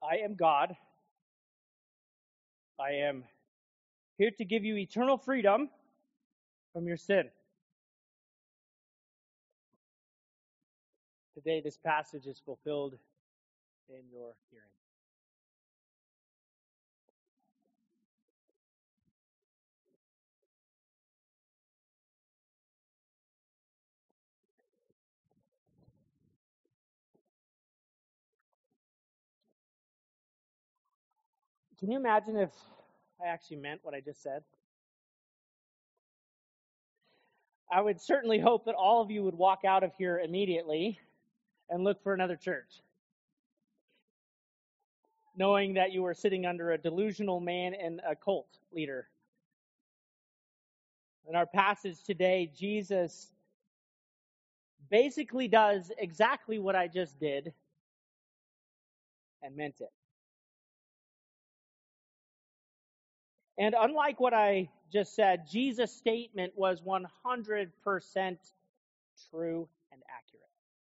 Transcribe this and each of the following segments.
I am God. I am here to give you eternal freedom from your sin. Today, this passage is fulfilled in your hearing. Can you imagine if I actually meant what I just said? I would certainly hope that all of you would walk out of here immediately and look for another church, knowing that you were sitting under a delusional man and a cult leader. In our passage today, Jesus basically does exactly what I just did and meant it. And unlike what I just said, Jesus' statement was 100% true and accurate.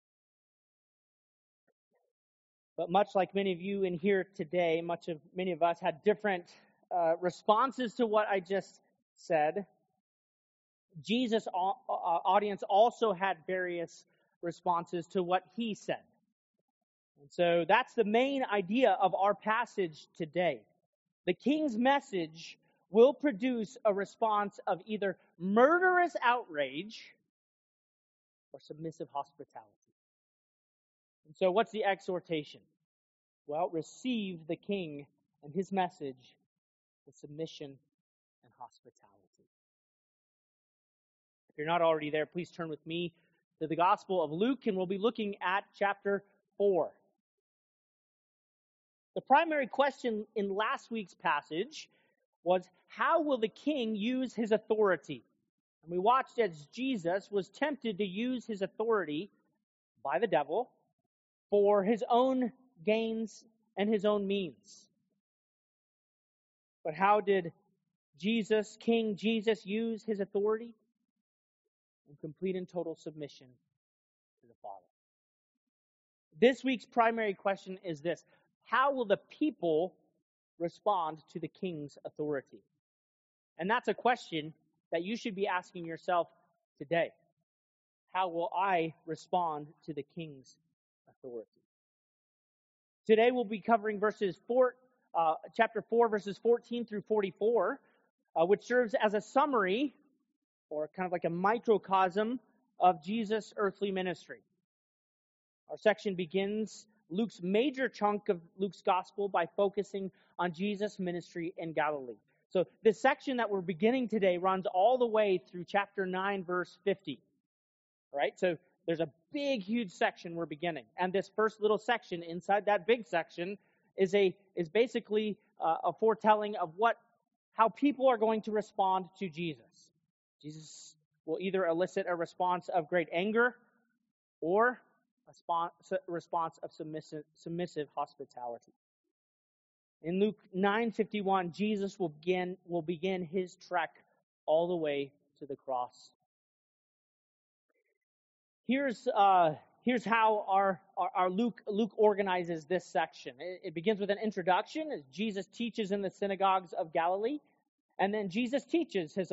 But much like many of you in here today, many of us had different responses to what I just said. Jesus' audience also had various responses to what he said. And so that's the main idea of our passage today. The king's message will produce a response of either murderous outrage or submissive hospitality. And so what's the exhortation? Well, receive the king and his message with submission and hospitality. If you're not already there, please turn with me to the Gospel of Luke, and we'll be looking at chapter 4. The primary question in last week's passage was, how will the king use his authority? And we watched as Jesus was tempted to use his authority by the devil for his own gains and his own means. But how did King Jesus, use his authority? In complete and total submission to the Father. This week's primary question is this: how will the people respond to the king's authority? And that's a question that you should be asking yourself today. How will I respond to the king's authority? Today we'll be covering chapter 4, verses 14 through 44, which serves as a summary or kind of like a microcosm of Jesus' earthly ministry. Our section begins Luke's major chunk of Luke's gospel by focusing on Jesus' ministry in Galilee. So this section that we're beginning today runs all the way through chapter 9, verse 50. All right, so there's a big, huge section we're beginning. And this first little section inside that big section is basically a foretelling of how people are going to respond to Jesus. Jesus will either elicit a response of great anger or a response of submissive hospitality. In Luke 9:51, Jesus will begin his trek all the way to the cross. Here's how our Luke organizes this section. It begins with an introduction as Jesus teaches in the synagogues of Galilee, and then Jesus teaches his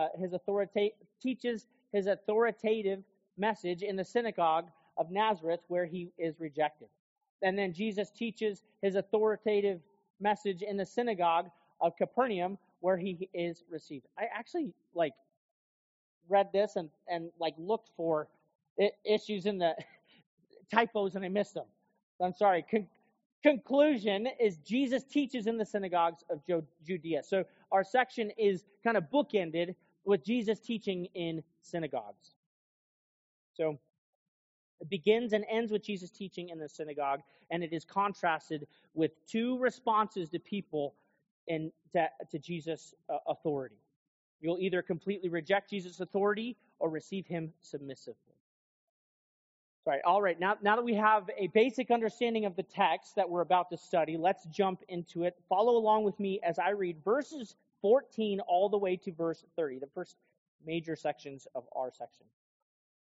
authoritative message in the synagogue of Nazareth, where he is rejected. And then Jesus teaches his authoritative message in the synagogue of Capernaum, where he is received. I actually read this and looked for issues in the typos, and I missed them. So I'm sorry. Conclusion is Jesus teaches in the synagogues of Judea. So our section is kind of bookended with Jesus teaching in synagogues. So it begins and ends with Jesus teaching in the synagogue, and it is contrasted with two responses to people to Jesus' authority. You'll either completely reject Jesus' authority or receive him submissively. All right. Now that we have a basic understanding of the text that we're about to study, let's jump into it. Follow along with me as I read verses 14 all the way to verse 30, the first major sections of our section.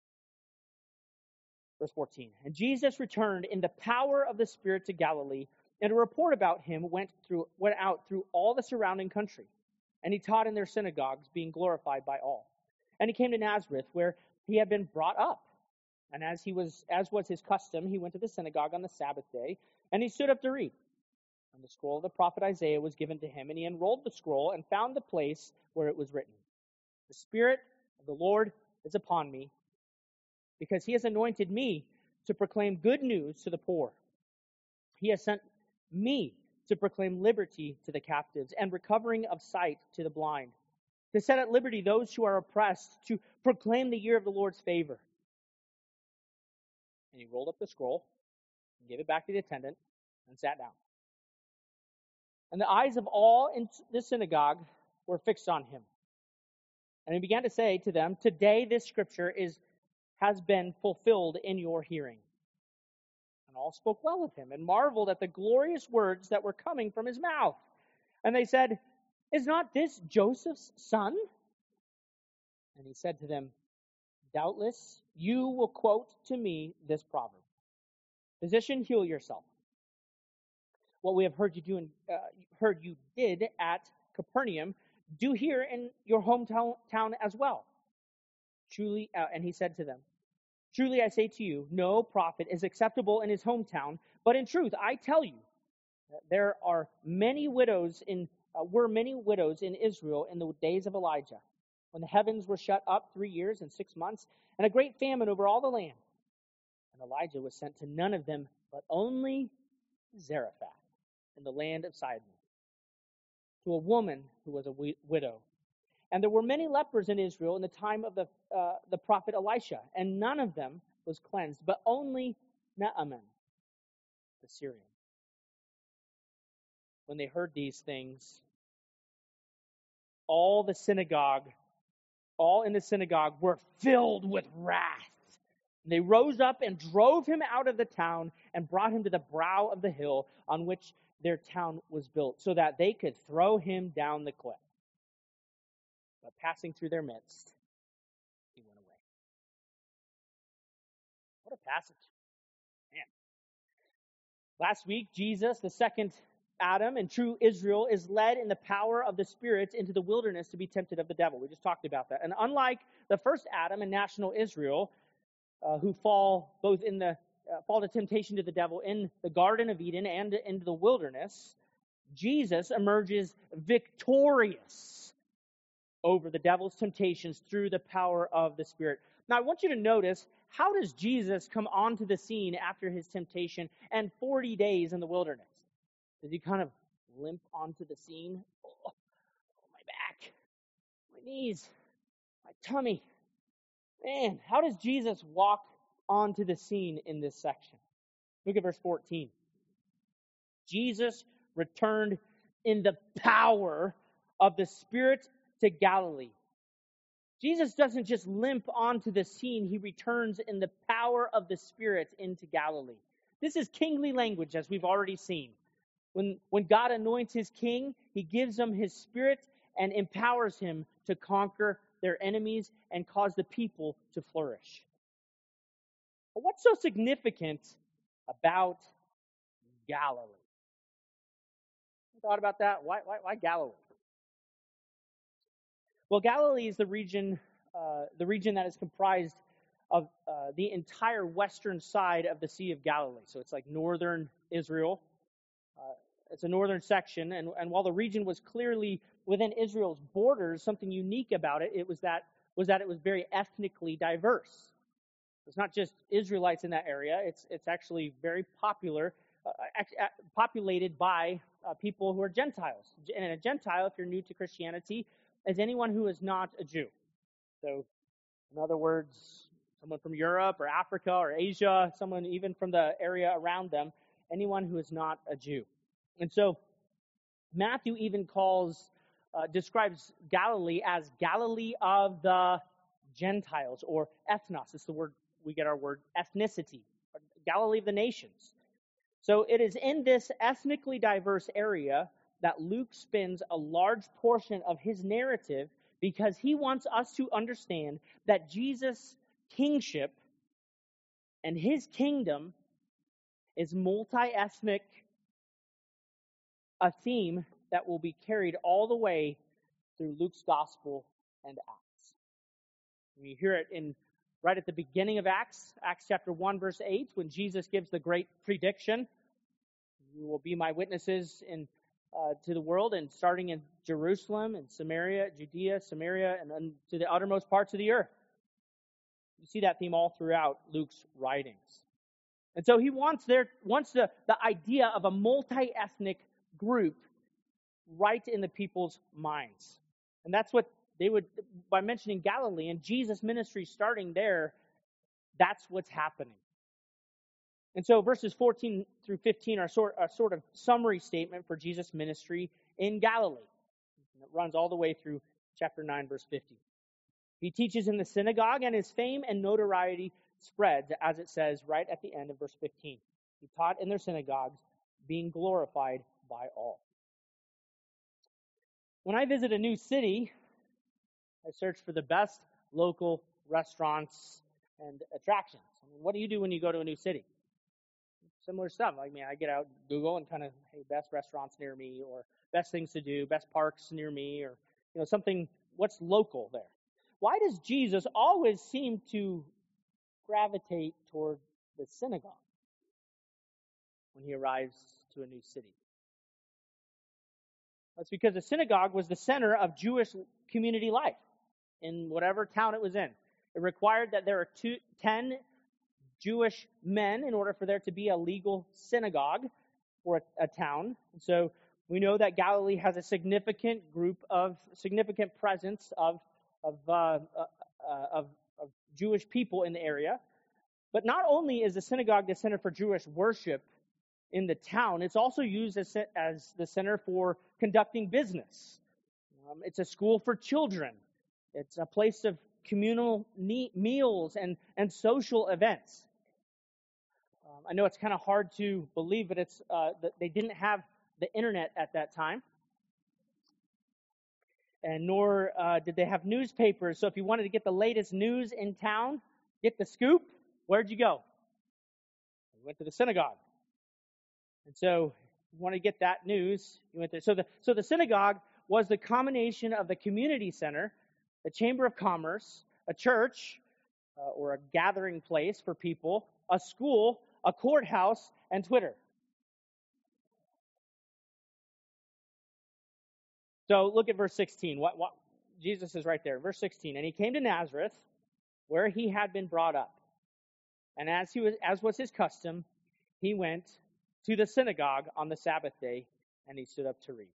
Verse 14. And Jesus returned in the power of the Spirit to Galilee, And a report about him went out through all the surrounding country. And he taught in their synagogues, being glorified by all. And he came to Nazareth, where he had been brought up. And as was his custom, he went to the synagogue on the Sabbath day, and he stood up to read. And the scroll of the prophet Isaiah was given to him, and he unrolled the scroll and found the place where it was written, "The Spirit of the Lord is upon me, because he has anointed me to proclaim good news to the poor. He has sent me to proclaim liberty to the captives and recovering of sight to the blind, to set at liberty those who are oppressed, to proclaim the year of the Lord's favor." And he rolled up the scroll and gave it back to the attendant and sat down. And the eyes of all in the synagogue were fixed on him. And he began to say to them, "Today this scripture has been fulfilled in your hearing." And all spoke well of him and marveled at the glorious words that were coming from his mouth. And they said, "Is not this Joseph's son?" And he said to them, "Doubtless you will quote to me this proverb, 'Physician, heal yourself. What we have heard you did at Capernaum, do here in your hometown as well." Truly, and he said to them, "Truly I say to you, no prophet is acceptable in his hometown. But in truth, I tell you, that there were many widows in Israel in the days of Elijah, when the heavens were shut up 3 years and 6 months, and a great famine over all the land. And Elijah was sent to none of them, but only Zarephath in the land of Sidon, to a woman who was a widow. And there were many lepers in Israel in the time of the prophet Elisha, and none of them was cleansed, but only Naaman, the Syrian." When they heard these things, all in the synagogue were filled with wrath. And they rose up and drove him out of the town and brought him to the brow of the hill on which their town was built, so that they could throw him down the cliff. But passing through their midst, he went away. What a passage. Man. Last week, Jesus, the second Adam and true Israel, is led in the power of the Spirit into the wilderness to be tempted of the devil. We just talked about that. And unlike the first Adam and national Israel, who fall to temptation to the devil in the Garden of Eden and into the wilderness, Jesus emerges victorious over the devil's temptations through the power of the Spirit. Now, I want you to notice, how does Jesus come onto the scene after his temptation and 40 days in the wilderness? Does he kind of limp onto the scene? Oh, my back, my knees, my tummy. Man, how does Jesus walk onto the scene in this section? Look at verse 14. Jesus returned in the power of the Spirit to Galilee. Jesus doesn't just limp onto the scene, he returns in the power of the Spirit into Galilee. This is kingly language, as we've already seen. When God anoints his king, he gives him his Spirit and empowers him to conquer their enemies and cause the people to flourish. But what's so significant about Galilee? You thought about that? Why Galilee? Well, Galilee is the region that is comprised of the entire western side of the Sea of Galilee. So it's like northern Israel. It's a northern section, and while the region was clearly within Israel's borders, something unique about it was that it was very ethnically diverse. It's not just Israelites in that area. It's actually very populated by people who are Gentiles. And a Gentile, if you're new to Christianity, is anyone who is not a Jew. So, in other words, someone from Europe or Africa or Asia, someone even from the area around them, anyone who is not a Jew. And so, Matthew even describes Galilee as Galilee of the Gentiles, or ethnos. It's the word we get our word ethnicity, Galilee of the nations. So it is in this ethnically diverse area that Luke spends a large portion of his narrative, because he wants us to understand that Jesus' kingship and his kingdom is multi-ethnic, a theme that will be carried all the way through Luke's gospel and Acts. We hear it right at the beginning of Acts chapter 1, verse 8, when Jesus gives the great prediction. You will be my witnesses to the world, and starting in Jerusalem and Samaria, Judea, Samaria, and then to the uttermost parts of the earth. You see that theme all throughout Luke's writings. And so he wants the idea of a multi-ethnic group right in the people's minds. And that's what they would, by mentioning Galilee and Jesus' ministry starting there, that's what's happening. And so verses 14 through 15 are a sort of summary statement for Jesus' ministry in Galilee. And it runs all the way through chapter 9, verse 50. He teaches in the synagogue, and his fame and notoriety spreads, as it says right at the end of verse 15. He taught in their synagogues, being glorified by all. When I visit a new city, I search for the best local restaurants and attractions. I mean, what do you do when you go to a new city? Similar stuff. I get out Google and kind of, hey, best restaurants near me, or best things to do, best parks near me, or something, what's local there. Why does Jesus always seem to gravitate toward the synagogue when he arrives to a new city? That's because the synagogue was the center of Jewish community life in whatever town it was in. It required that there are 10 Jewish men in order for there to be a legal synagogue for a town. And so we know that Galilee has a significant presence of Jewish people in the area. But not only is the synagogue the center for Jewish worship in the town, it's also used as the center for conducting business. It's a school for children. It's a place of communal meals and social events. I know it's kind of hard to believe, but it's that they didn't have the internet at that time, and nor did they have newspapers. So if you wanted to get the latest news in town, get the scoop, where'd you go? You went to the synagogue. And so if you want to get that news, you went there. So the synagogue was the combination of the community center, the chamber of commerce, a church, or a gathering place for people, a school, a courthouse, and Twitter. So look at verse 16. What Jesus is right there. Verse 16. And he came to Nazareth, where he had been brought up. And as was his custom, he went to the synagogue on the Sabbath day, and he stood up to read.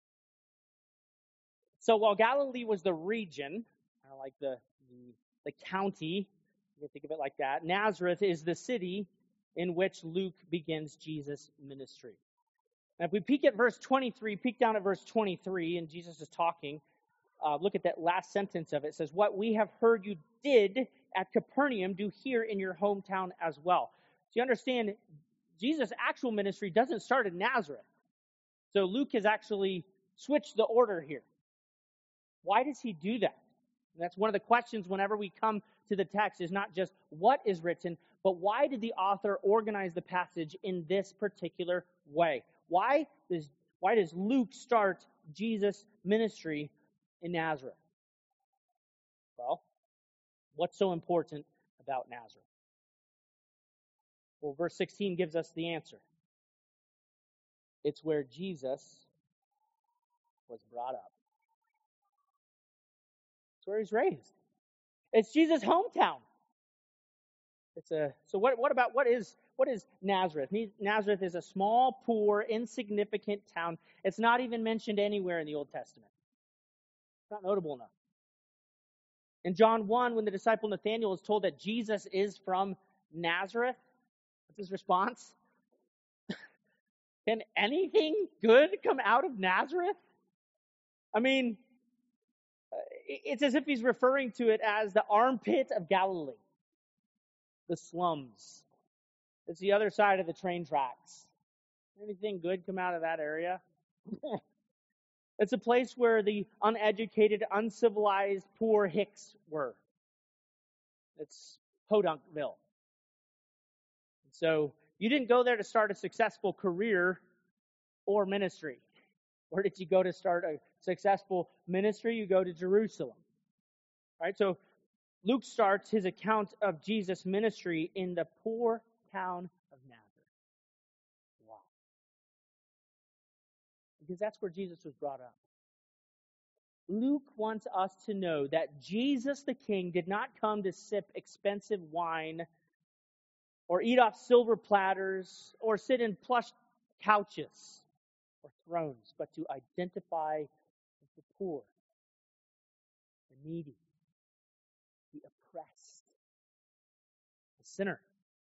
So while Galilee was the region, kind of like the county, you can think of it like that, Nazareth is the city in which Luke begins Jesus' ministry. Now, if we peek down at verse 23, and Jesus is talking, look at that last sentence of it. It says, what we have heard you did at Capernaum, do here in your hometown as well. So you understand, Jesus' actual ministry doesn't start in Nazareth. So Luke has actually switched the order here. Why does he do that? And that's one of the questions whenever we come to the text, is not just what is written, but why did the author organize the passage in this particular way? Why does Luke start Jesus' ministry in Nazareth? Well, what's so important about Nazareth? Well, verse 16 gives us the answer. It's where Jesus was brought up. It's where he's raised. It's Jesus' hometown. So what is Nazareth? Nazareth is a small, poor, insignificant town. It's not even mentioned anywhere in the Old Testament. It's not notable enough. In John 1, when the disciple Nathanael is told that Jesus is from Nazareth, what's his response? Can anything good come out of Nazareth? I mean, it's as if he's referring to it as the armpit of Galilee. The slums. It's the other side of the train tracks. Anything good come out of that area? It's a place where the uneducated, uncivilized, poor hicks were. It's Podunkville. So you didn't go there to start a successful career or ministry. Where did you go to start a successful ministry? You go to Jerusalem. All right, so Luke starts his account of Jesus' ministry in the poor town of Nazareth. Wow. Because that's where Jesus was brought up. Luke wants us to know that Jesus the King did not come to sip expensive wine or eat off silver platters or sit in plush couches or thrones, but to identify with the poor, the needy, the oppressed, the sinner.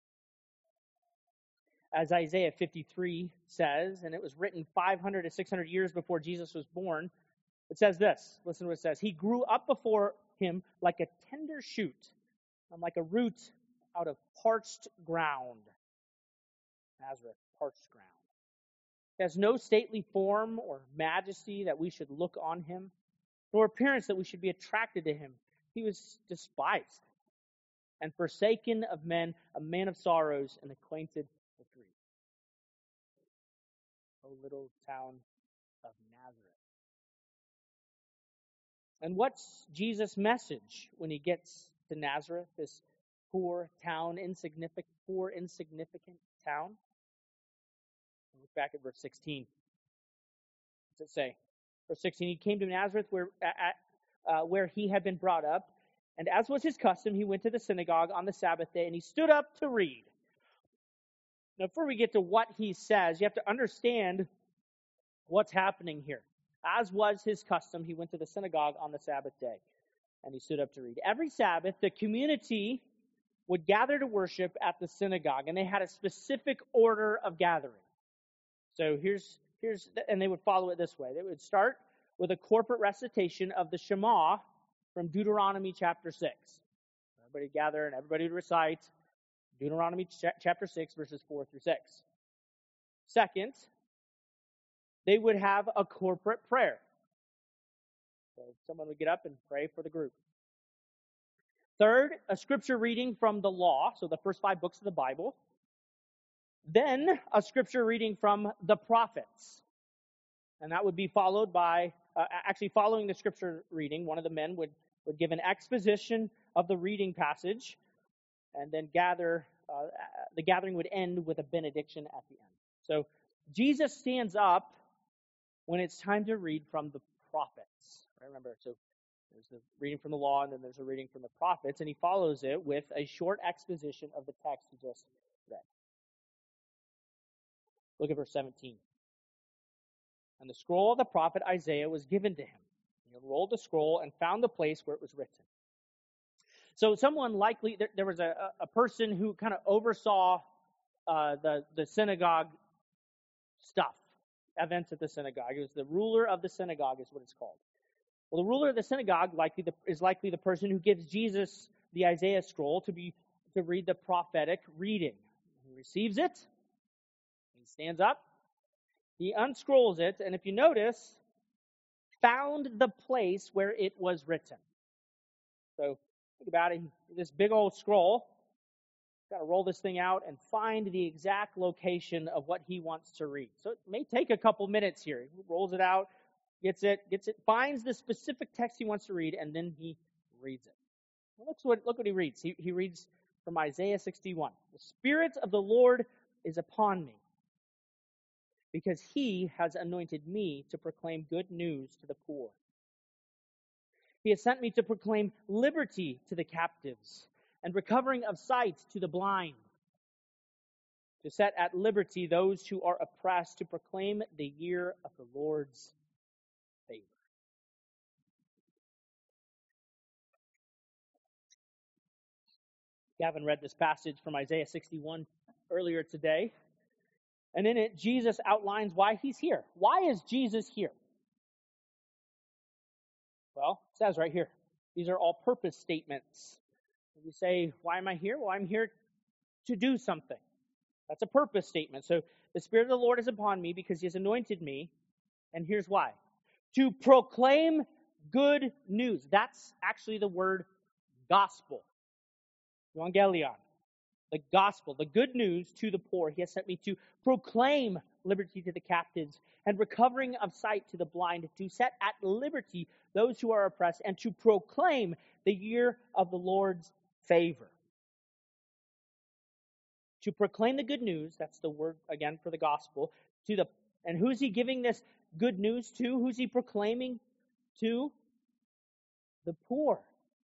As Isaiah 53 says, and it was written 500 to 600 years before Jesus was born, it says this. Listen to what it says. He grew up before him like a tender shoot, and like a root out of parched ground. Nazareth, parched ground. He has no stately form or majesty that we should look on him, nor appearance that we should be attracted to him. He was despised and forsaken of men, a man of sorrows and acquainted with grief. O little town of Nazareth. And what's Jesus' message when he gets to Nazareth, this poor town, insignificant town? Look back at verse 16. What does it say? Verse 16, he came to Nazareth where he had been brought up, and as was his custom, he went to the synagogue on the Sabbath day, and he stood up to read. Now, before we get to what he says, you have to understand what's happening here. As was his custom, he went to the synagogue on the Sabbath day, and he stood up to read. Every Sabbath, the community would gather to worship at the synagogue, and they had a specific order of gathering. So and they would follow it this way. They would start with a corporate recitation of the Shema from Deuteronomy chapter 6. Everybody gather and everybody would recite Deuteronomy chapter 6, verses 4 through 6. Second, they would have a corporate prayer. So someone would get up and pray for the group. Third, a scripture reading from the law, so the first 5 books of the Bible. Then a scripture reading from the prophets. And that would be followed by, following the scripture reading, one of the men would give an exposition of the reading passage, and then the gathering would end with a benediction at the end. So Jesus stands up when it's time to read from the prophets. Right? Remember, so there's the reading from the law, and then there's a reading from the prophets, and he follows it with a short exposition of the text he just read. Look at verse 17. And the scroll of the prophet Isaiah was given to him. He unrolled the scroll and found the place where it was written. So someone likely, there was a person who kind of oversaw the synagogue stuff, events at the synagogue. It was the ruler of the synagogue is what it's called. Well, the ruler of the synagogue is likely the person who gives Jesus the Isaiah scroll to read the prophetic reading. He receives it. He stands up. He unscrolls it, and if you notice, found the place where it was written. So think about it. This big old scroll. Got to roll this thing out and find the exact location of what he wants to read. So it may take a couple minutes here. He rolls it out, gets it, finds the specific text he wants to read, and then he reads it. Well, look what he reads. He reads from Isaiah 61. The Spirit of the Lord is upon me, because he has anointed me to proclaim good news to the poor. He has sent me to proclaim liberty to the captives and recovering of sight to the blind, to set at liberty those who are oppressed, to proclaim the year of the Lord's favor. Gavin read this passage from Isaiah 61 earlier today. And in it, Jesus outlines why he's here. Why is Jesus here? Well, it says right here. These are all purpose statements. You say, why am I here? Well, I'm here to do something. That's a purpose statement. So the Spirit of the Lord is upon me because he has anointed me. And here's why. To proclaim good news. That's actually the word gospel. Evangelion. The gospel, the good news to the poor. He has sent me to proclaim liberty to the captives, and recovering of sight to the blind, to set at liberty those who are oppressed, and to proclaim the year of the Lord's favor. To proclaim the good news, that's the word again for the gospel, and who's he giving this good news to? Who's he proclaiming to? The poor,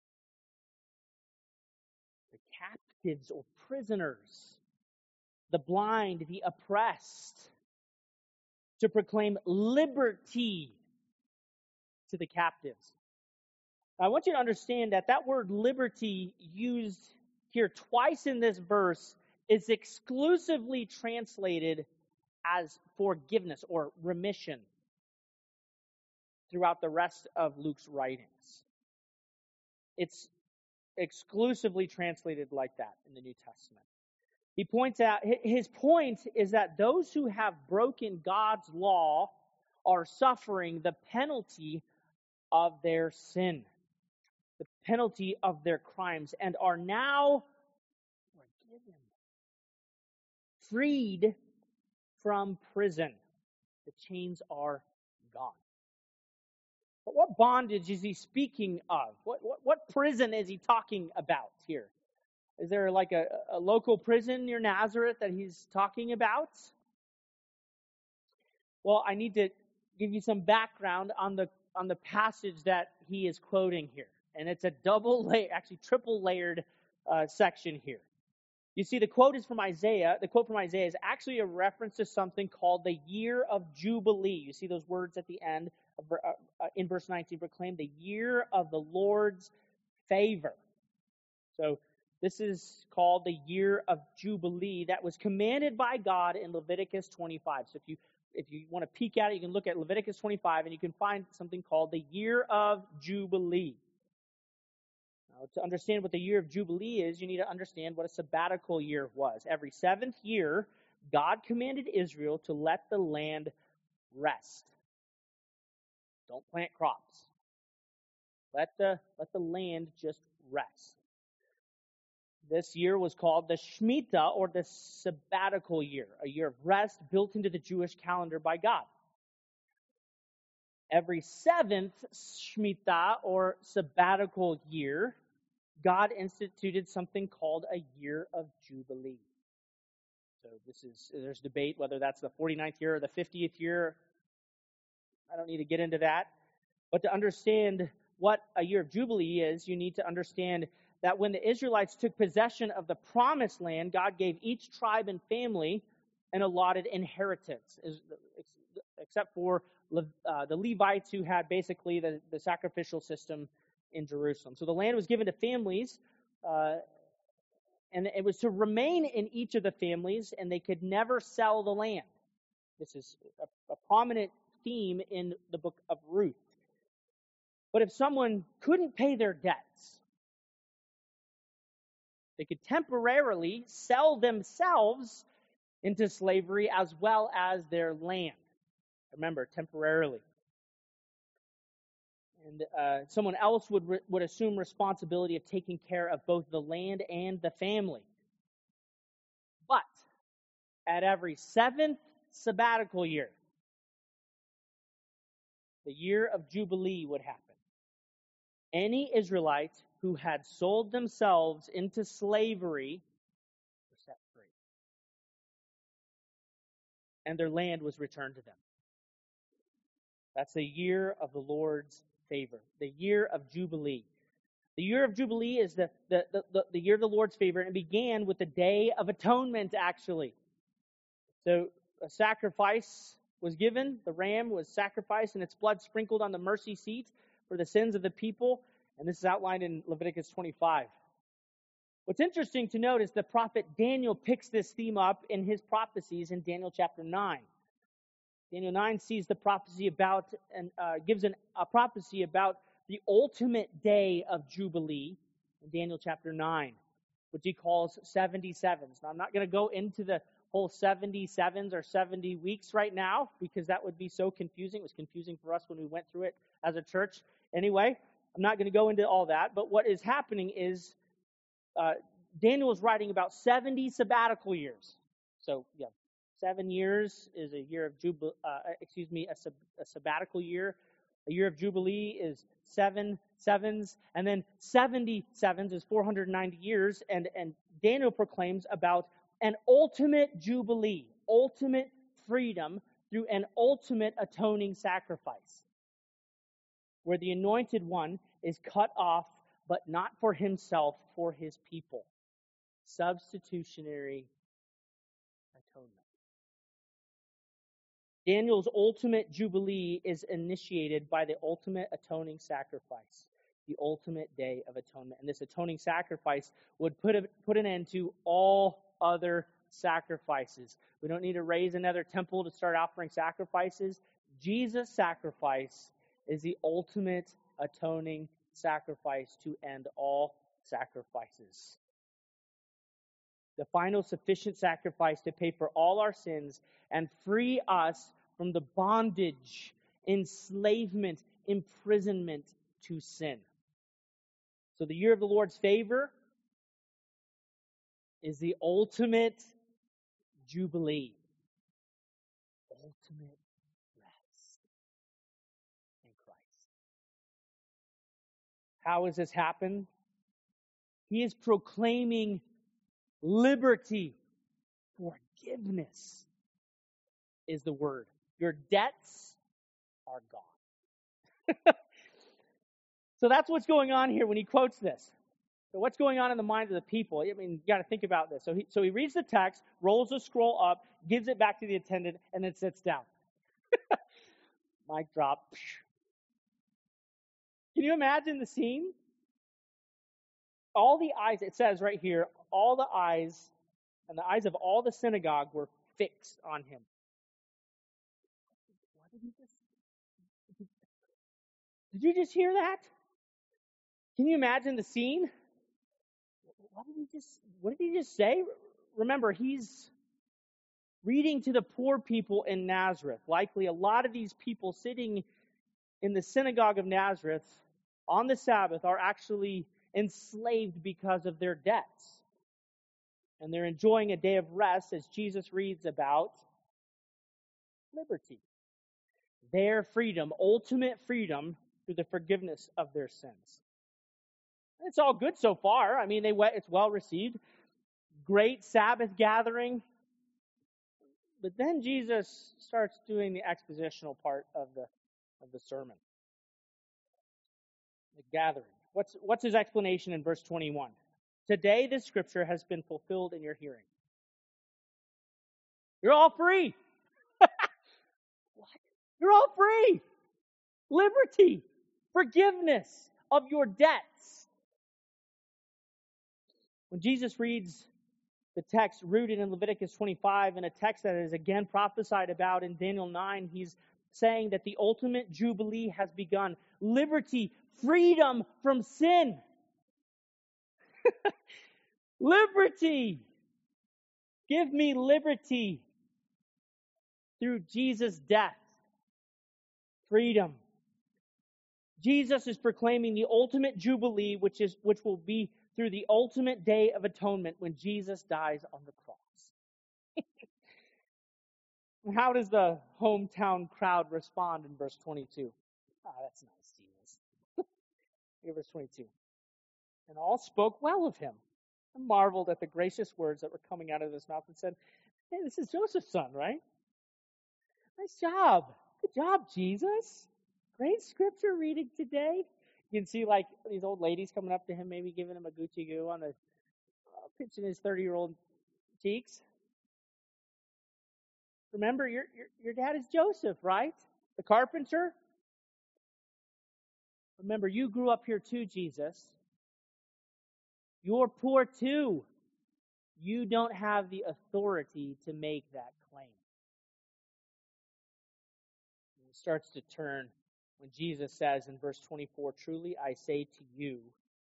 the captives or prisoners, the blind, the oppressed, to proclaim liberty to the captives. I want you to understand that that word liberty used here twice in this verse is exclusively translated as forgiveness or remission throughout the rest of Luke's writings. It's exclusively translated like that in the New Testament. He points out, his point is that those who have broken God's law are suffering the penalty of their sin, the penalty of their crimes, and are now forgiven, freed from prison. The chains are gone. But what bondage is he speaking of? What prison is he talking about here? Is there like a local prison near Nazareth that he's talking about? Well, I need to give you some background on the passage that he is quoting here. And it's a triple layered section here. You see, the quote is from Isaiah. The quote from Isaiah is actually a reference to something called the year of Jubilee. You see those words at the end in verse 19, proclaim the year of the Lord's favor. So this is called the year of Jubilee that was commanded by God in Leviticus 25. So if you want to peek at it, you can look at Leviticus 25 and you can find something called the year of Jubilee. Now, to understand what the year of Jubilee is, you need to understand what a sabbatical year was. Every 7th year, God commanded Israel to let the land rest. Don't plant crops. Let the land just rest. This year was called the Shemitah, or the sabbatical year, a year of rest built into the Jewish calendar by God. Every 7th Shemitah, or sabbatical year, God instituted something called a year of Jubilee. So there's debate whether that's the 49th year or the 50th year. I don't need to get into that. But to understand what a year of Jubilee is, you need to understand that when the Israelites took possession of the promised land, God gave each tribe and family an allotted inheritance, except for the Levites, who had basically the sacrificial system in Jerusalem. So the land was given to families, and it was to remain in each of the families, and they could never sell the land. This is a prominent theme in the book of Ruth. But if someone couldn't pay their debts, they could temporarily sell themselves into slavery as well as their land. Remember, temporarily. And someone else would assume responsibility of taking care of both the land and the family. But at every 7th sabbatical year, the year of Jubilee would happen. Any Israelite who had sold themselves into slavery were set free. And their land was returned to them. That's the year of the Lord's favor, the year of Jubilee. The year of Jubilee is the year of the Lord's favor, and it began with the Day of Atonement, actually. So a sacrifice was given, the ram was sacrificed, and its blood sprinkled on the mercy seat for the sins of the people, and this is outlined in Leviticus 25. What's interesting to note is the prophet Daniel picks this theme up in his prophecies in Daniel chapter 9. Daniel 9 sees the prophecy about and gives a prophecy about the ultimate day of Jubilee in Daniel chapter 9, which he calls 77s. Now, I'm not going to go into the whole 77s or 70 weeks right now, because that would be so confusing. It was confusing for us when we went through it as a church. Anyway, I'm not going to go into all that, but what is happening is Daniel is writing about 70 sabbatical years. So, yeah, 7 years is a year of a sabbatical year. A year of Jubilee is 7 sevens, and then 70 sevens is 490 years, and Daniel proclaims about an ultimate Jubilee, ultimate freedom through an ultimate atoning sacrifice, where the Anointed One is cut off, but not for himself, for his people. Substitutionary atonement. Daniel's ultimate Jubilee is initiated by the ultimate atoning sacrifice, the ultimate day of atonement. And this atoning sacrifice would put an end to all other sacrifices. We don't need to raise another temple to start offering sacrifices. Jesus' sacrifice is the ultimate atoning sacrifice to end all sacrifices. The final sufficient sacrifice to pay for all our sins and free us from the bondage, enslavement, imprisonment to sin. So the year of the Lord's favor is the ultimate Jubilee. Ultimate rest in Christ. How has this happened? He is proclaiming liberty. Forgiveness is the word. Your debts are gone. So that's what's going on here when he quotes this. So what's going on in the minds of the people? I mean, you got to think about this. So he reads the text, rolls the scroll up, gives it back to the attendant, and then sits down. Mic drop. Can you imagine the scene? All the eyes, it says right here, all the eyes, and the eyes of all the synagogue were fixed on him. What did he just? Did you just hear that? Can you imagine the scene? What did he just say? Remember, he's reading to the poor people in Nazareth. Likely a lot of these people sitting in the synagogue of Nazareth on the Sabbath are actually enslaved because of their debts. And they're enjoying a day of rest as Jesus reads about liberty. Their freedom, ultimate freedom through the forgiveness of their sins. It's all good so far. I mean, it's well received. Great Sabbath gathering. But then Jesus starts doing the expositional part of the sermon. The gathering. What's his explanation in verse 21? Today this scripture has been fulfilled in your hearing. You're all free. What? You're all free. Liberty. Forgiveness of your debts. When Jesus reads the text rooted in Leviticus 25 and a text that is again prophesied about in Daniel 9, he's saying that the ultimate Jubilee has begun. Liberty, freedom from sin. Liberty. Give me liberty through Jesus' death. Freedom. Jesus is proclaiming the ultimate Jubilee, which will be through the ultimate day of atonement when Jesus dies on the cross. How does the hometown crowd respond in verse 22? Oh, that's nice, Jesus. Here, verse 22. And all spoke well of him and marveled at the gracious words that were coming out of his mouth and said, hey, this is Joseph's son, right? Nice job. Good job, Jesus. Great scripture reading today. You can see like these old ladies coming up to him, maybe giving him a Gucci goo on the pinching his 30-year-old cheeks. Remember, your dad is Joseph, right? The carpenter. Remember, you grew up here too, Jesus. You're poor too. You don't have the authority to make that claim. And it starts to turn when Jesus says in verse 24, truly I say to you,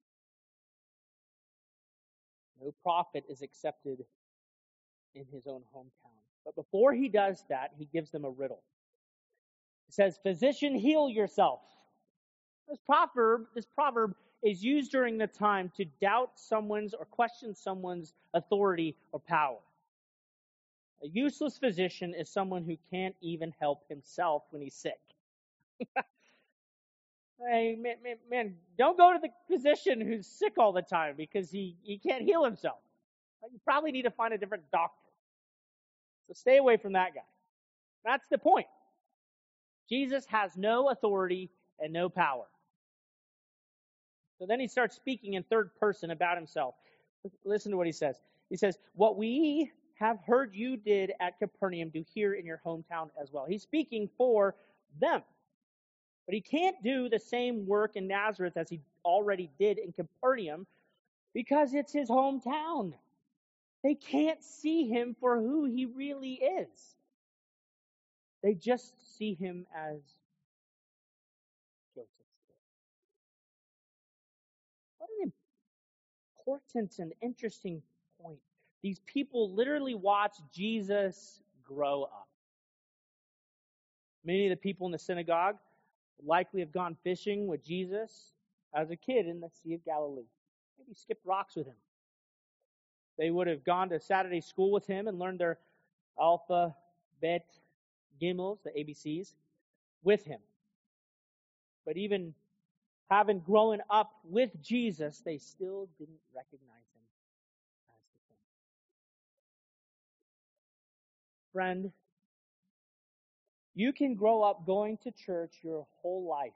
no prophet is accepted in his own hometown. But before he does that, he gives them a riddle. It says, physician, heal yourself. This proverb is used during the time to doubt someone's or question someone's authority or power. A useless physician is someone who can't even help himself when he's sick. Hey, man, don't go to the physician who's sick all the time because he can't heal himself. You probably need to find a different doctor. So stay away from that guy. That's the point. Jesus has no authority and no power. So then he starts speaking in third person about himself. Listen to what he says. He says, "What we have heard you did at Capernaum, do here in your hometown as well." He's speaking for them. But he can't do the same work in Nazareth as he already did in Capernaum because it's his hometown. They can't see him for who he really is. They just see him as Joseph's kid. What an important and interesting point. These people literally watch Jesus grow up. Many of the people in the synagogue would likely have gone fishing with Jesus as a kid in the Sea of Galilee. Maybe skipped rocks with him. They would have gone to Saturday school with him and learned their Alpha, Bet, Gimels, the ABCs, with him. But even having grown up with Jesus, they still didn't recognize him as the king. Friend, you can grow up going to church your whole life.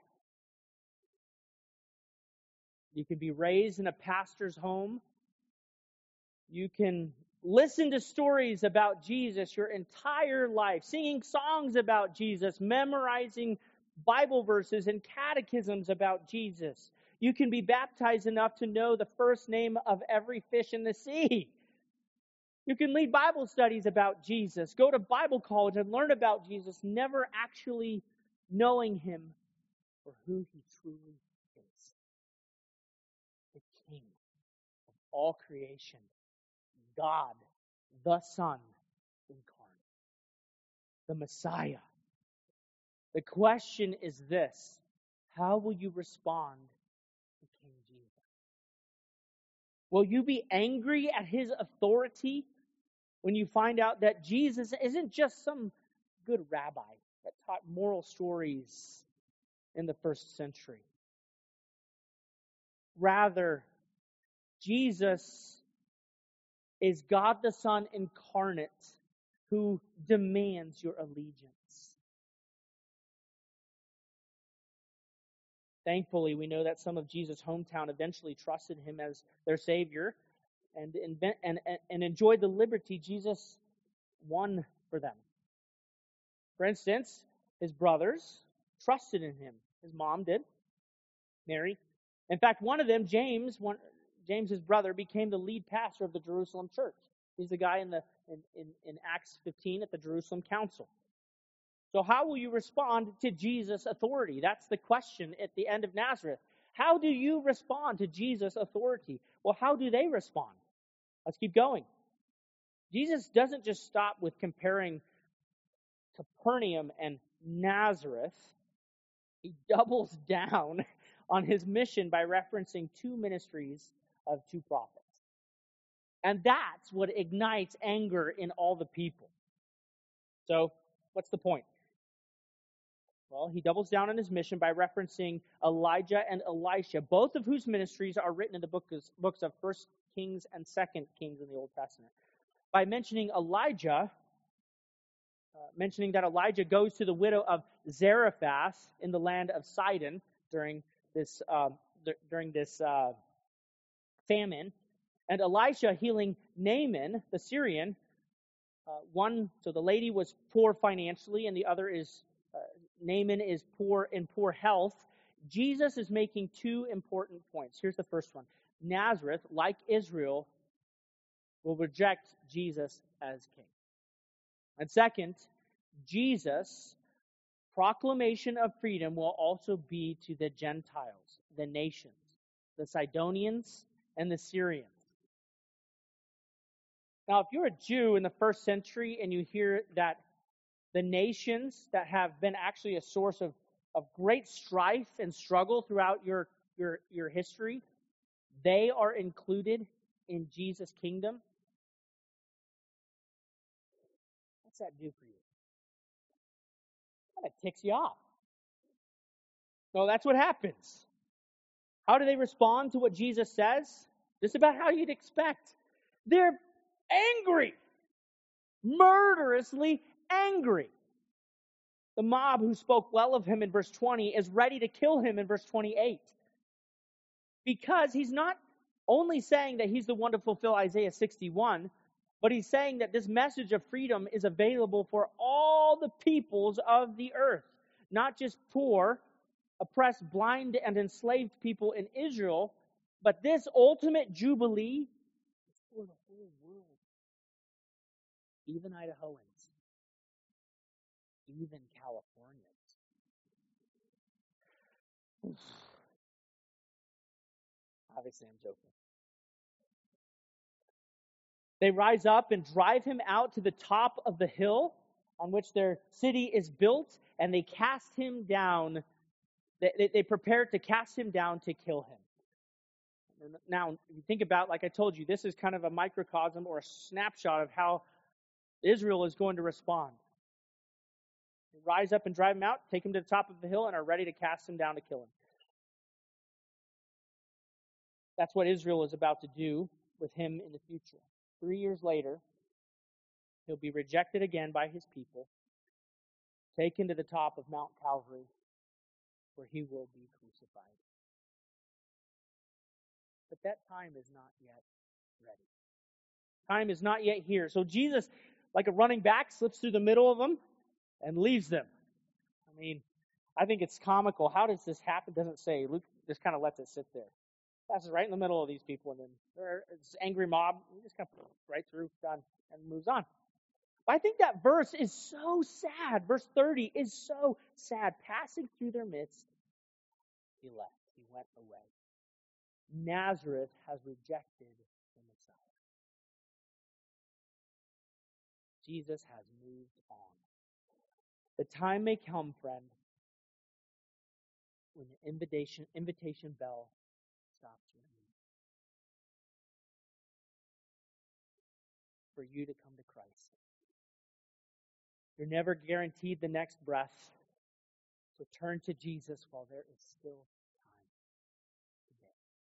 You can be raised in a pastor's home. You can listen to stories about Jesus your entire life, singing songs about Jesus, memorizing Bible verses and catechisms about Jesus. You can be baptized enough to know the first name of every fish in the sea. You can lead Bible studies about Jesus, go to Bible college and learn about Jesus, never actually knowing him for who he truly is. The King of all creation, God, the Son incarnate, the Messiah. The question is this: how will you respond to King Jesus? Will you be angry at his authority when you find out that Jesus isn't just some good rabbi that taught moral stories in the first century? Rather, Jesus is God the Son incarnate who demands your allegiance. Thankfully, we know that some of Jesus' hometown eventually trusted him as their Savior and enjoyed the liberty Jesus won for them. For instance, his brothers trusted in him. His mom did, Mary. In fact, one of them, James's brother, became the lead pastor of the Jerusalem church. He's the guy in Acts 15 at the Jerusalem Council. So how will you respond to Jesus' authority? That's the question at the end of Nazareth. How do you respond to Jesus' authority? Well, how do they respond? Let's keep going. Jesus doesn't just stop with comparing Capernaum and Nazareth. He doubles down on his mission by referencing two ministries of two prophets. And that's what ignites anger in all the people. So, what's the point? Well, he doubles down on his mission by referencing Elijah and Elisha, both of whose ministries are written in the books of 1 Kings and 2 Kings in the Old Testament. By mentioning Elijah, mentioning that Elijah goes to the widow of Zarephath in the land of Sidon during this famine, and Elisha healing Naaman, the Syrian. So the lady was poor financially, and the other is Naaman is poor in poor health. Jesus is making two important points. Here's the first one. Nazareth, like Israel, will reject Jesus as king. And second, Jesus' proclamation of freedom will also be to the Gentiles, the nations, the Sidonians, and the Syrians. Now, if you're a Jew in the first century and you hear that the nations that have been actually a source of great strife and struggle throughout your history, they are included in Jesus' kingdom, what's that do for you? That ticks you off. So that's what happens. How do they respond to what Jesus says? Just about how you'd expect. They're angry. Murderously angry. The mob who spoke well of him in verse 20 is ready to kill him in verse 28. Because he's not only saying that he's the one to fulfill Isaiah 61, but he's saying that this message of freedom is available for all the peoples of the earth. Not just poor, oppressed, blind, and enslaved people in Israel, but this ultimate jubilee is for the whole world. Even Idahoans. Even Californians. Obviously, I'm joking. They rise up and drive him out to the top of the hill on which their city is built, and they cast him down. They prepare to cast him down to kill him. Now, if you think about, like I told you, this is kind of a microcosm or a snapshot of how Israel is going to respond. They rise up and drive him out, take him to the top of the hill, and are ready to cast him down to kill him. That's what Israel is about to do with him in the future. 3 years later, he'll be rejected again by his people, taken to the top of Mount Calvary, where he will be crucified. But that time is not yet ready. Time is not yet here. So Jesus, like a running back, slips through the middle of them and leaves them. I mean, I think it's comical. How does this happen? It doesn't say. Luke just kind of lets it sit there. Passes right in the middle of these people, and then this angry mob, he just kind of right through, done, and moves on. But I think that verse is so sad. Verse 30 is so sad. Passing through their midst, he left. He went away. Nazareth has rejected the Messiah. Jesus has moved on. The time may come, friend, when the invitation bell stops ringing for you to come to Christ. You're never guaranteed the next breath, so turn to Jesus while there is still time today.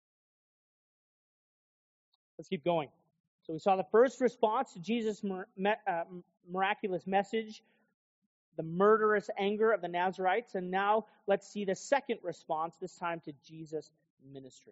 Let's keep going. So we saw the first response to Jesus' miraculous message, the murderous anger of the Nazarites, and now let's see the second response, this time to Jesus' ministry.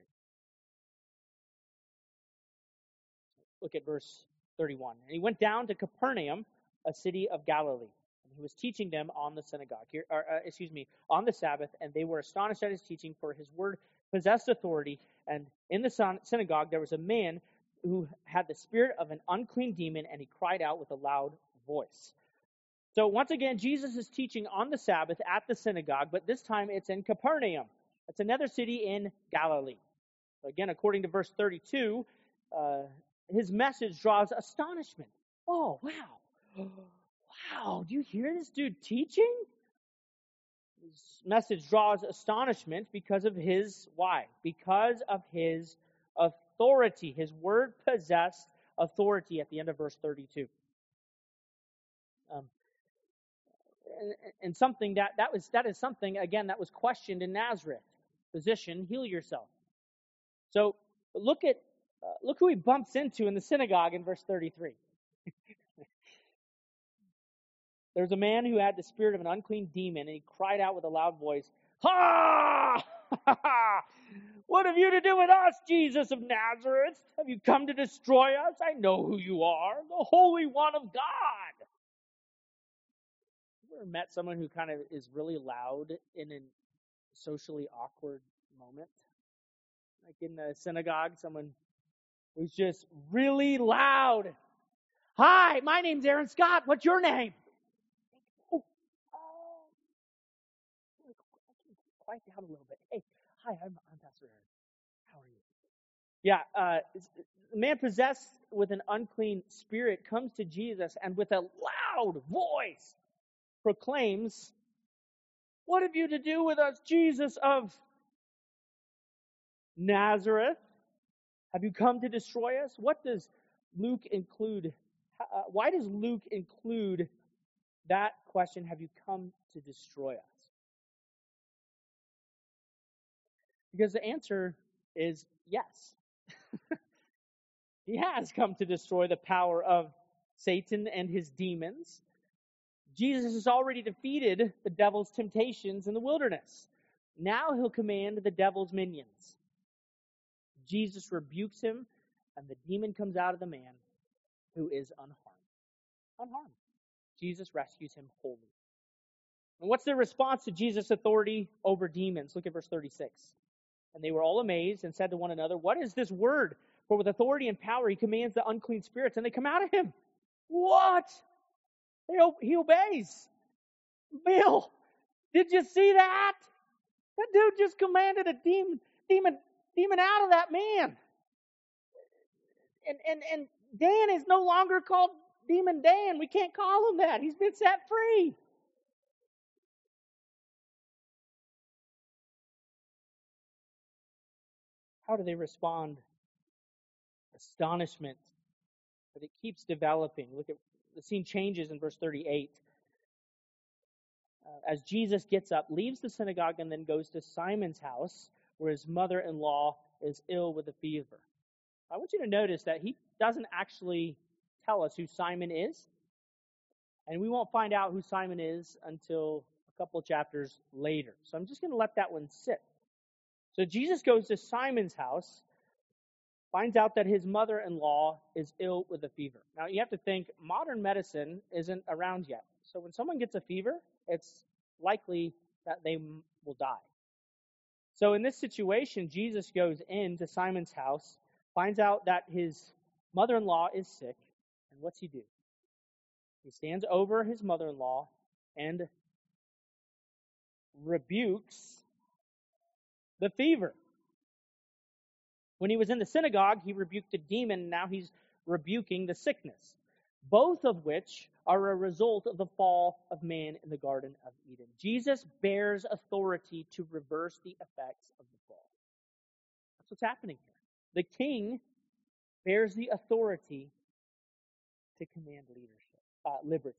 Look at verse 31. And he went down to Capernaum, a city of Galilee, and he was teaching them on the on the Sabbath, and they were astonished at his teaching, for his word possessed authority. And in the synagogue there was a man who had the spirit of an unclean demon, and he cried out with a loud voice. So once again, Jesus is teaching on the Sabbath at the synagogue, but this time it's in Capernaum. It's another city in Galilee. So again, according to verse 32, his message draws astonishment. Oh, wow. Wow, do you hear this dude teaching? His message draws astonishment because of his, why? Because of his authority. His word possessed authority at the end of verse 32. And something that is something, again, that was questioned in Nazareth. Physician, heal yourself. So look who he bumps into in the synagogue in verse 33. There's a man who had the spirit of an unclean demon, and he cried out with a loud voice, "Ha! What have you to do with us, Jesus of Nazareth? Have you come to destroy us? I know who you are, the Holy One of God." You ever met someone who kind of is really loud in a socially awkward moment? Like in the synagogue, someone who's just really loud. "Hi, my name's Aaron Scott. What's your name?" Quiet down a little bit. "Hey, hi, I'm Pastor Aaron. How are you?" Yeah, the man possessed with an unclean spirit comes to Jesus and with a loud voice proclaims, "What have you to do with us, Jesus of Nazareth? Have you come to destroy us?" What does Luke include? Why does Luke include that question, have you come to destroy us? Because the answer is yes. He has come to destroy the power of Satan and his demons. Jesus has already defeated the devil's temptations in the wilderness. Now he'll command the devil's minions. Jesus rebukes him, and the demon comes out of the man who is unharmed. Unharmed. Jesus rescues him wholly. And what's their response to Jesus' authority over demons? Look at verse 36. And they were all amazed and said to one another, what is this word? For with authority and power he commands the unclean spirits, and they come out of him. What? He obeys. Bill, did you see that? That dude just commanded a demon out of that man. And Dan is no longer called Demon Dan. We can't call him that. He's been set free. How do they respond? Astonishment. But it keeps developing. Look at the scene changes in verse 38. As Jesus gets up, leaves the synagogue, and then goes to Simon's house, where his mother-in-law is ill with a fever. I want you to notice that he doesn't actually tell us who Simon is. And we won't find out who Simon is until a couple of chapters later. So I'm just going to let that one sit. So Jesus goes to Simon's house, finds out that his mother-in-law is ill with a fever. Now, you have to think, modern medicine isn't around yet. So when someone gets a fever, it's likely that they will die. So in this situation, Jesus goes into Simon's house, finds out that his mother-in-law is sick, and what's he do? He stands over his mother-in-law and rebukes the fever. When he was in the synagogue, he rebuked the demon, and now he's rebuking the sickness, both of which are a result of the fall of man in the Garden of Eden. Jesus bears authority to reverse the effects of the fall. That's what's happening here. The king bears the authority to command liberty,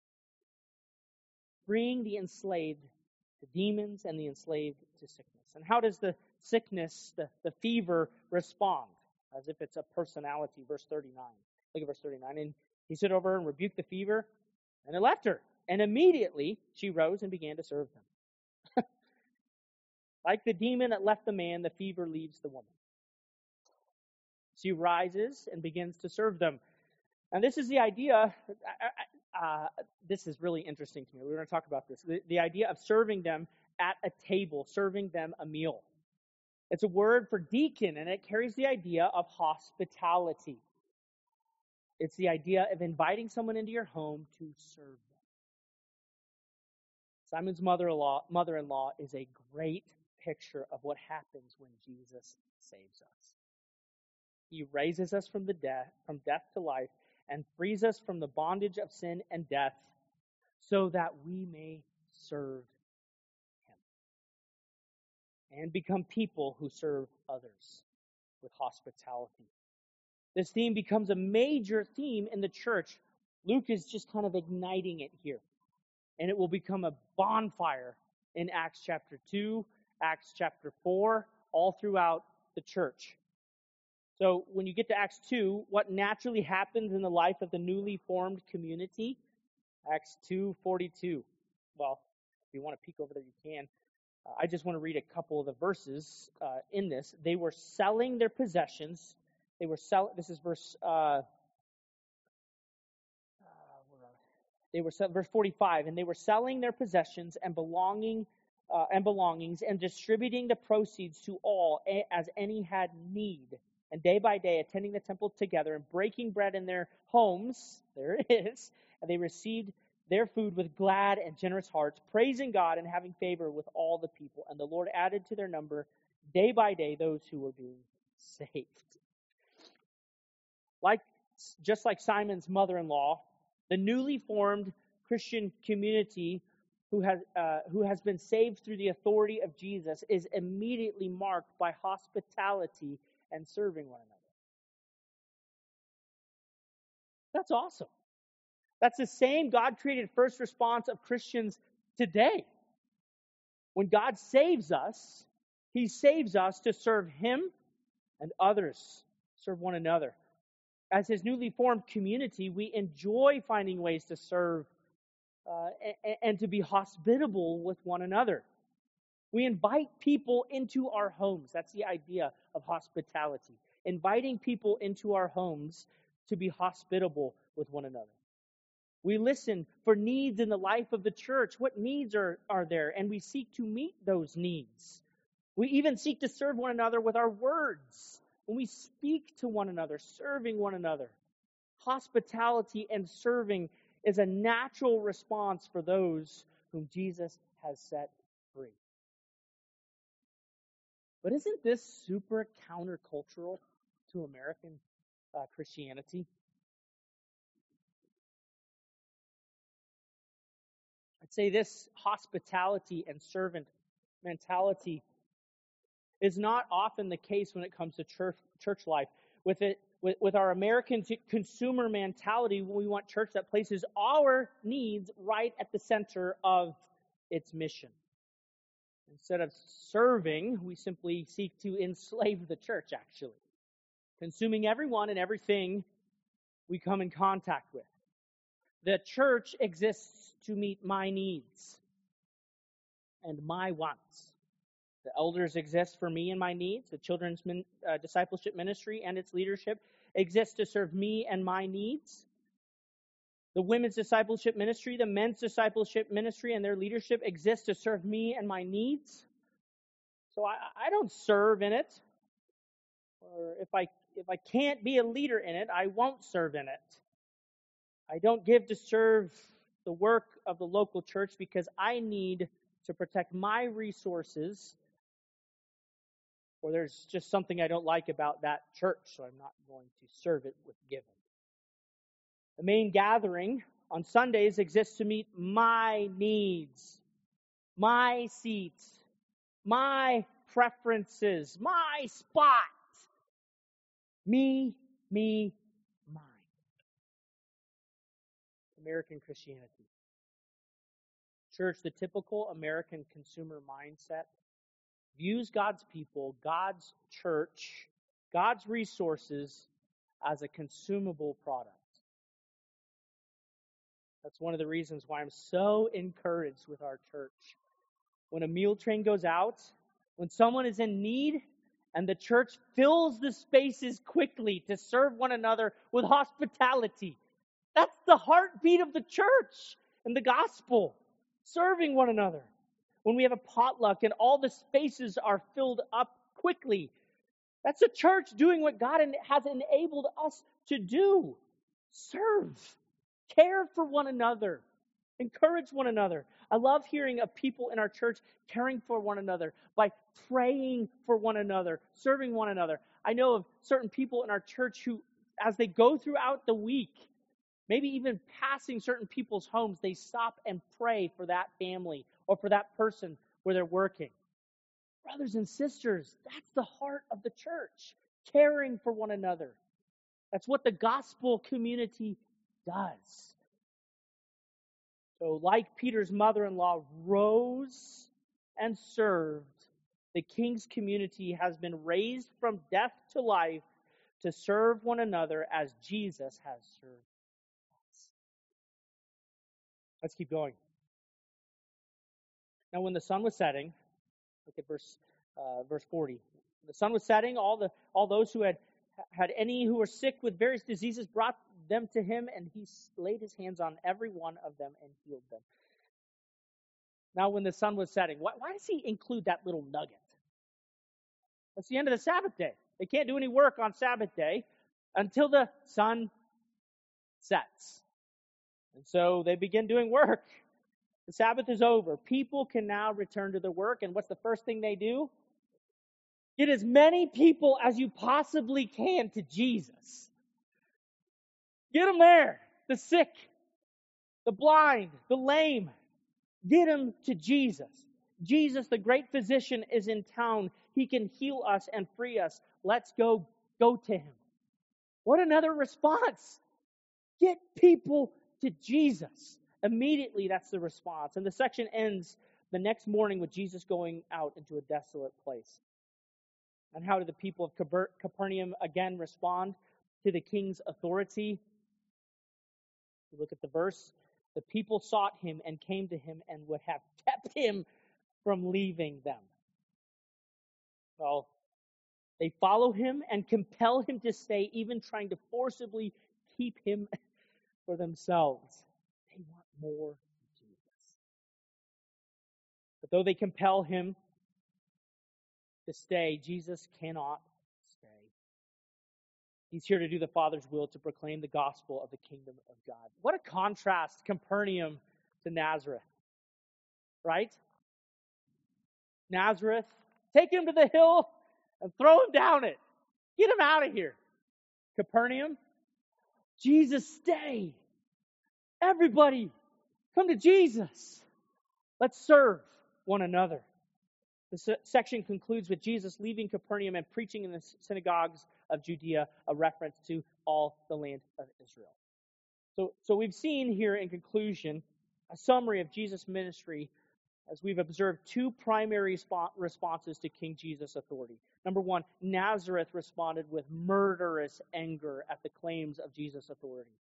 freeing the enslaved to demons and the enslaved to sickness. And how does the sickness, the fever, respond? As if it's a personality. Verse 39. Look at verse 39. And he stood over her and rebuked the fever, and it left her. And immediately she rose and began to serve them. Like the demon that left the man, the fever leaves the woman. She rises and begins to serve them. And this is the idea, this is really interesting to me. We're going to talk about this. The idea of serving them at a table, serving them a meal. It's a word for deacon, and it carries the idea of hospitality. It's the idea of inviting someone into your home to serve them. Simon's mother-in-law is a great picture of what happens when Jesus saves us. He raises us from death to life, and frees us from the bondage of sin and death, so that we may serve him and become people who serve others with hospitality. This theme becomes a major theme in the church. Luke is just kind of igniting it here. And it will become a bonfire in Acts chapter 2, Acts chapter 4, all throughout the church. So when you get to Acts 2, what naturally happens in the life of the newly formed community? Acts 2:42. Well, if you want to peek over there, you can. I just want to read a couple of the verses in this. They were selling their possessions. This is verse. Verse 45, and they were selling their possessions and belongings and distributing the proceeds to all as any had need. And day by day, attending the temple together and breaking bread in their homes, there it is, and they received their food with glad and generous hearts, praising God and having favor with all the people. And the Lord added to their number day by day those who were being saved. Just like Simon's mother-in-law, the newly formed Christian community who has been saved through the authority of Jesus is immediately marked by hospitality and serving one another. That's awesome. That's the same God created first response of Christians today. When God saves us, He saves us to serve Him and others, serve one another. As His newly formed community, we enjoy finding ways to serve and to be hospitable with one another. We invite people into our homes. That's the idea of hospitality. Inviting people into our homes to be hospitable with one another. We listen for needs in the life of the church. What needs are there? And we seek to meet those needs. We even seek to serve one another with our words. When we speak to one another, serving one another. Hospitality and serving is a natural response for those whom Jesus has set free. But isn't this super countercultural to American Christianity? I'd say this hospitality and servant mentality is not often the case when it comes to church life. With our American consumer mentality, we want church that places our needs right at the center of its mission. Instead of serving, we simply seek to enslave the church, actually, consuming everyone and everything we come in contact with. The church exists to meet my needs and my wants. The elders exist for me and my needs. The children's discipleship ministry and its leadership exists to serve me and my needs. The women's discipleship ministry, the men's discipleship ministry, and their leadership exists to serve me and my needs. So I don't serve in it. Or if I can't be a leader in it, I won't serve in it. I don't give to serve the work of the local church because I need to protect my resources, or there's just something I don't like about that church, so I'm not going to serve it with giving. The main gathering on Sundays exists to meet my needs, my seats, my preferences, my spot. Me, mine. American Christianity. Church, the typical American consumer mindset views God's people, God's church, God's resources as a consumable product. That's one of the reasons why I'm so encouraged with our church. When a meal train goes out, when someone is in need, and the church fills the spaces quickly to serve one another with hospitality. That's the heartbeat of the church and the gospel, serving one another. When we have a potluck and all the spaces are filled up quickly, that's a church doing what God has enabled us to do. Serve. Care for one another. Encourage one another. I love hearing of people in our church caring for one another by praying for one another, serving one another. I know of certain people in our church who, as they go throughout the week, maybe even passing certain people's homes, they stop and pray for that family or for that person where they're working. Brothers and sisters, that's the heart of the church, caring for one another. That's what the gospel community does. So, like Peter's mother-in-law rose and served, the king's community has been raised from death to life to serve one another as Jesus has served us. Let's keep going. Now, when the sun was setting, look at verse 40. The sun was setting. All those who had any who were sick with various diseases brought them to him, and he laid his hands on every one of them and healed them. Now, when the sun was setting, why does he include that little nugget? That's the end of the Sabbath day. They can't do any work on Sabbath day until the sun sets. And so they begin doing work. The Sabbath is over. People can now return to their work. And what's the first thing they do? Get as many people as you possibly can to Jesus. Get them there. The sick, the blind, the lame. Get them to Jesus. Jesus, the great physician, is in town. He can heal us and free us. Let's go to him. What another response Get people to Jesus. Immediately, that's the response. And the section ends the next morning with Jesus going out into a desolate place. And how did the people of Capernaum again respond to the king's authority? You look at the verse. The people sought him and came to him and would have kept him from leaving them. Well, they follow him and compel him to stay, even trying to forcibly keep him for themselves. They want more of Jesus. But though they compel him to stay, Jesus cannot stay. He's here to do the Father's will, to proclaim the gospel of the kingdom of God. What a contrast, Capernaum to Nazareth. Right? Nazareth, take him to the hill and throw him down it. Get him out of here. Capernaum, Jesus, stay. Everybody, come to Jesus. Let's serve one another. The section concludes with Jesus leaving Capernaum and preaching in the synagogues of Judea, a reference to all the land of Israel. So we've seen here in conclusion a summary of Jesus' ministry as we've observed two primary responses to King Jesus' authority. Number one, Nazareth responded with murderous anger at the claims of Jesus' authority,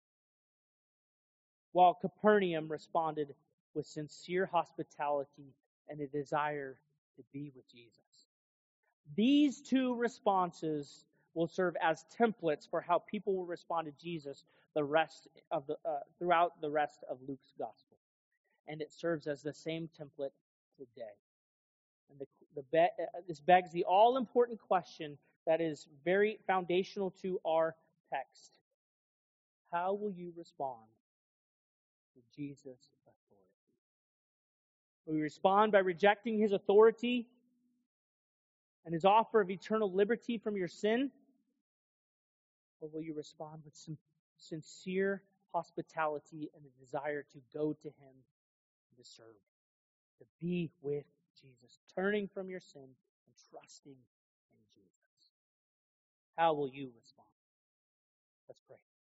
while Capernaum responded with sincere hospitality and a desire to be with Jesus. These two responses will serve as templates for how people will respond to Jesus throughout the rest of Luke's gospel. And it serves as the same template today. And this begs the all-important question that is very foundational to our text. How will you respond to Jesus' authority? Will you respond by rejecting his authority and his offer of eternal liberty from your sin? Or will you respond with some sincere hospitality and a desire to go to him and to serve, to be with Jesus, turning from your sin and trusting in Jesus? How will you respond? Let's pray.